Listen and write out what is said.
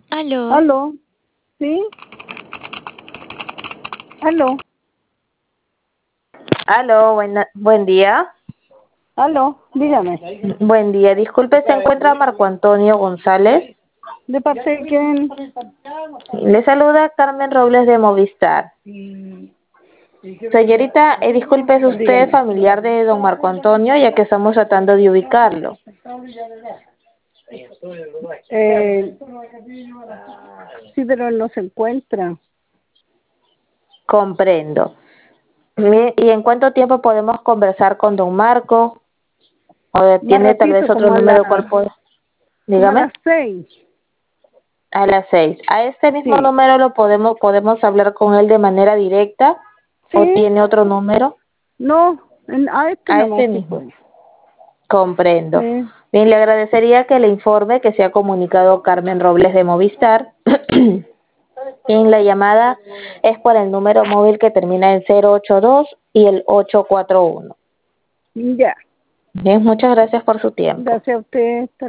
Aló, ¿Aló? ¿Sí? ¿Aló? Aló, buen día. ¿Aló? Dígame. Buen día. Disculpe, ¿se encuentra Marco Antonio González? ¿De parte de quién? Le saluda Carmen Robles de Movistar. Señorita, disculpe, ¿es usted Dígame. familiar de don Marco Antonio, ya que estamos tratando de ubicarlo? Eh, sí, pero él no se encuentra. Comprendo. ¿Y en cuánto tiempo podemos conversar con don Marco? ¿O Más tiene tal vez ratito, otro número cual puede? como a Dígame. las 6. A las 6. ¿A este mismo Sí. número lo podemos hablar con él de manera directa o ¿Sí? tiene otro número? No, a este A nomás este sí mismo. puede. Comprendo. Sí. Bien, le agradecería que le informe que se ha comunicado Carmen Robles de Movistar. En la llamada es por el número móvil que termina en 082 y el 841. Ya. Bien, muchas gracias por su tiempo. Gracias a usted. Hasta